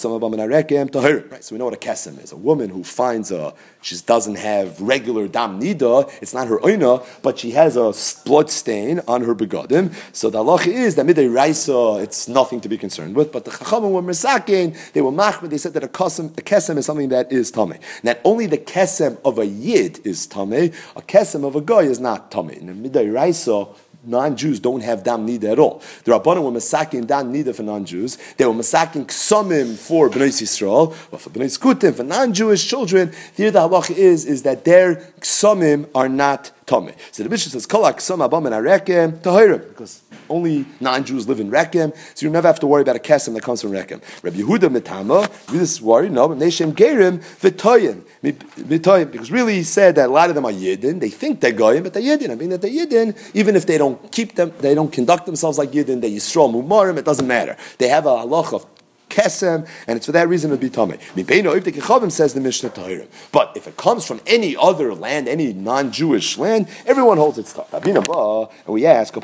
Right, so we know what a kesem is. A woman who finds she doesn't have regular dam nida, it's not her oina, but she has a blood stain on her begadim. So the halacha is that midei raisa Lamaisa, it's nothing to be concerned with. But the Chachamim were Mesakin, they were Machmir, they said that a kesem is something that is Tameh. Not only the kesem of a Yid is Tameh, a kesem of a Goy is not Tameh. In the Midday Raisa, non-Jews don't have dam nida at all. The Rabbanim were masaking dam nida for non-Jews. They were masaking ksomim for Bnei Yisrael, but for Bnei Skutim, for non-Jewish children, here the halacha is that their ksomim are not tameh. So the Mishnah says, Kol ksom abam and arekem tahirim, because only non-Jews live in Rekem, so you never have to worry about a kesem that comes from Rekem. Rabbi Yehuda mitama, we just worry, no, but Neshem Gerim v'toyim, because really he said that a lot of them are Yidden, they think they're Goyim, but they're Yidden. I mean that they're Yidden, even if they don't keep them, they don't conduct themselves like Yidden, they Yisrael Mumarim, it doesn't matter. They have a halacha of kesem, and it's for that reason it would be tamei. Mipeino if the Kechavim says the Mishnah Tahirim. But if it comes from any other land, any non-Jewish land, everyone holds its stuff. And we ask,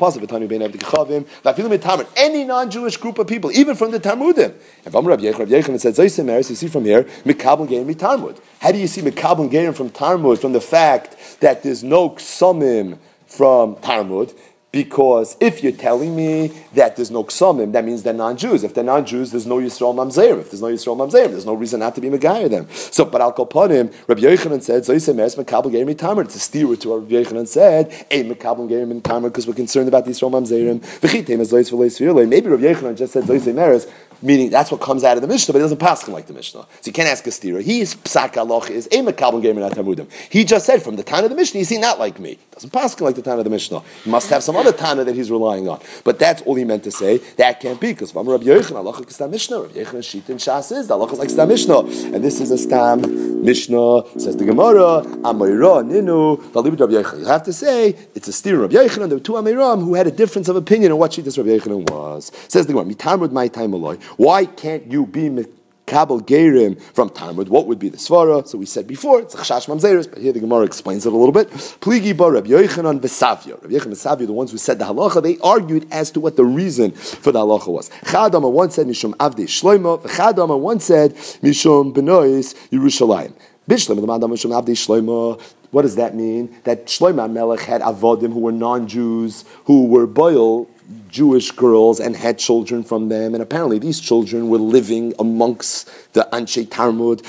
any non-Jewish group of people, even from the Talmudim. If I'm Rabbi Yechon said, you see from here, Mikabel Gerim Talmud. How do you see Mikabel Gerim from Talmud, from the fact that there's no ksomim from Talmud? Because if you're telling me that there's no ksomim, that means they're non-Jews. If they're non-Jews, there's no Yisrael Mamzerim. If there's no Yisrael Mamzerim, there's no reason not to be Megayah them. So, but Al Kolponim, Rabbi Yochanan said, Mekabel Gerim Tamar. It's a steer to what Rabbi Yochanan said, Mekabel Gerim Tamar, because we're concerned about the Yisrael Mamzerim. Maybe Rabbi Yochanan just said Zoyse Meres, meaning that's what comes out of the Mishnah, but it doesn't pass him like the Mishnah. So you can't ask a steerer. He's psak aloch is Mekabel Gerim Tamudim. He just said from the time of the Mishnah, you see, not like me. It doesn't pass him like the time of the Mishnah. He must have some other Tana that he's relying on. But that's all he meant to say. That can't be, because if I'm Rabbi Yochanan, Allah is Stam Mishnah. Rabbi Yochanan Shit and Shas is, Allah is like Stam Mishnah. And this is a Stam Mishnah, says the Gemara, Amayra, Ninu, Valibid Rabbi Yochanan. You have to say, it's a steer Rabbi Yochanan. There were two Amayram who had a difference of opinion on what Shit this Rabbi Yochanan was. Says the Gemara, Mitamud my time alloy. Why can't you be Kabel Gerim from Talmud? What would be the Svara? So we said before, it's a Chashash Mamzeris, but here the Gemara explains it a little bit. Pligi bar Rabbi Yochanan v'Savia. Rabbi Yochanan and Savia, the ones who said the halacha, they argued as to what the reason for the halacha was. Chadama once said Mishum Avdei Shloimo, Chadama once said Mishum Benois Yerushalayim. Bishlam the Madam Mishum Avdei Shloimo. What does that mean? That Shlomo Melech had avodim who were non-Jews, who were boil Jewish girls and had children from them, and apparently these children were living amongst the Anshe Talmud.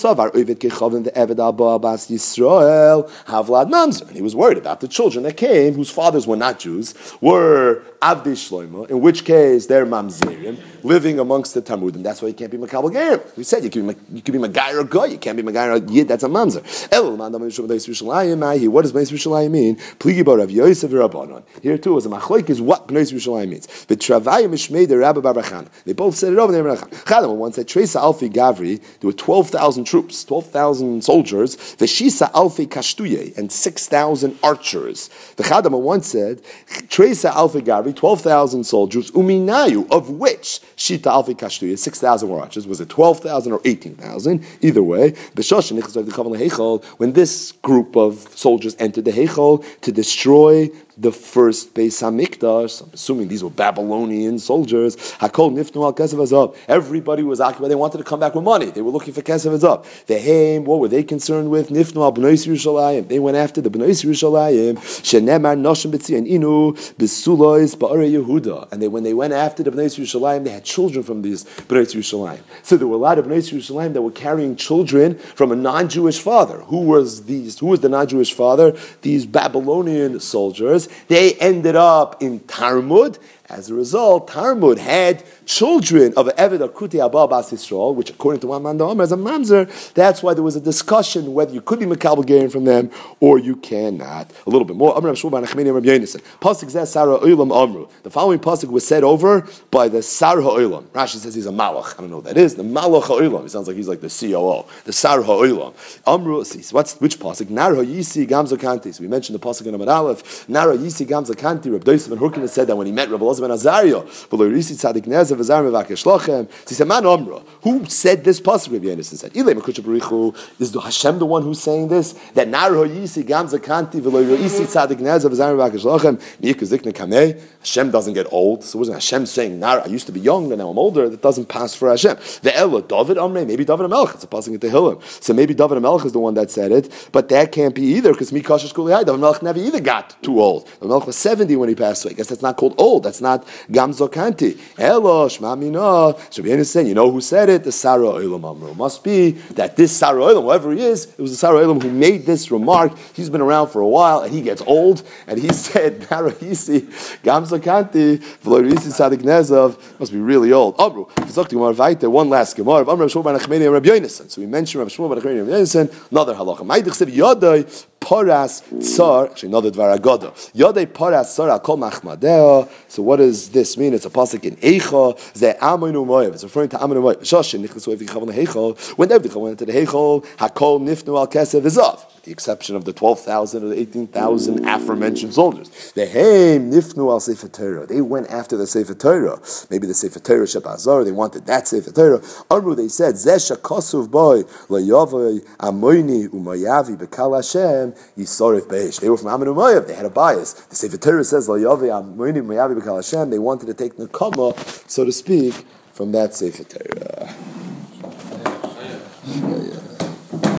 And he was worried about the children that came, whose fathers were not Jews, were Avdei Shloimo, in which case they're Mamzerim, living amongst the Talmudim. That's why you can't be Makabel Gerim. We said you could be Magayer or Goy, you can't be Magayer or Yid, that's a Mamzer. What does Bnei Yisrael mean? Pligi bar Rav Yosef v'Rabbanon. Here too was a machlok is what Bnei Yisrael means. The Travayim Mishmei the Rabbi Bar Bachan. They both said it over there. Chadam once said Tresa Alfi Gavri. There were 12,000 troops, 12,000 soldiers. Veshisa Alfi Kashtuye and 6,000 archers. The Chadam once said Tresa Alfi Gavri, 12,000 soldiers. Uminayu, of which Shita Alfi Kashtuye, 6,000 were archers. Was it 12,000 or 18,000? Either way, when this group of soldiers entered the Heichal to destroy the first Beis Hamikdash, I'm assuming these were Babylonian soldiers, Hakol Nifnu al Kesef Hazav. Everybody was occupied. They wanted to come back with money. They were looking for Kesef Hazav. What were they concerned with? Nifnu al Bnei Yerushalayim. They went after the Bnei Yerushalayim. Shenemar Noshim B'tzion Inu B'sulois Ba'arei Yehuda. And when they went after the Bnei Yerushalayim, they had children from these Bnei Yerushalayim. So there were a lot of Bnei Yerushalayim that were carrying children from a non-Jewish father. Who was the non-Jewish father? These Babylonian soldiers. They ended up in Talmud. As a result, Talmud had children of Eved Akuti Abba Bas Yisrael, which according to one man as a mamzer. That's why there was a discussion whether you could be Makabel Gerim from them or you cannot. A little bit more. The following pasuk was said over by the Sar Ha'olam. Rashi says he's a Malach. I don't know what that is. The Malach Ha'olam. He sounds like he's like the COO. The Sar Ha'olam. Which pasuk? Nar Ha'yisi Gamza Kanti. So we mentioned the pasuk in Amar Aleph. Nar Ha'yisi Gamza Kanti. Reb Doisef ben Hurkina said that when he met Reb Elazar ben Azariah, so he said, Man Omra, who said this pasuk? Rabbi Yonasan said, is the Hashem the one who's saying this? That Nar Ha'yisi Gamza Kanti v'lo Tzadik Nezer v'Zayim v'Akeshlochem Miyikazikne Kameh. Hashem doesn't get old, so wasn't Hashem saying, Nar, I used to be young and now I'm older? That doesn't pass for Hashem. Ve'ela David Amrei, maybe David HaMelech. It's a pasuk in Tehillim. So maybe David HaMelech is the one that said it, but that can't be either because Mikashash Kuliyai. David HaMelech never either got too old. David HaMelech was 70 when he passed away. I guess that's not called old. That's not Gamzo Kanti. Elo Shma Mina. So Rabbi is saying, you know who said it? The Sara Olam Amru. Must be that this Sara Olam, whoever he is, it was the Sara Olam who made this remark. He's been around for a while and he gets old, and he said, Narahisi, Gamzo Kanti, V'lorisi Sadik Nezov, must be really old. Amru. One last Gemara. So we mentioned Rav Shmuel Bar Nachmani and Rabbi Yonasan, another halacha. Ma'idich said, Yodai Paras Tsar, actually another Dvar Agoda. Yodei Paras Tsar Akol Machmadeo. So what does this mean? It's a pasuk in Eicha. Ze Amonu Moav. It's referring to Amonu Moav. Shoshin Nichnasu Evichav Heichol. When they went into the Heichol, Hakol Nifnu Al Kesev Izav. The exception of the 12,000 or the 18,000 aforementioned soldiers. The Heim Nifnu Al Sefer Torah. They went after the Sefer Torah. Maybe the Sefer Torah Shabazar. They wanted that Sefer Torah. Amru, they said, Zesha Kosuv Boy Layavoi Amoini Umayavi Bekal Hashem Yisorif Beish. They were from Ammon Umayav. They had a bias. The Sefer Torah says Layavoi Amoini Umayavi Bekal Hashem. They wanted to take Nekama, so to speak, from that Sefer Torah.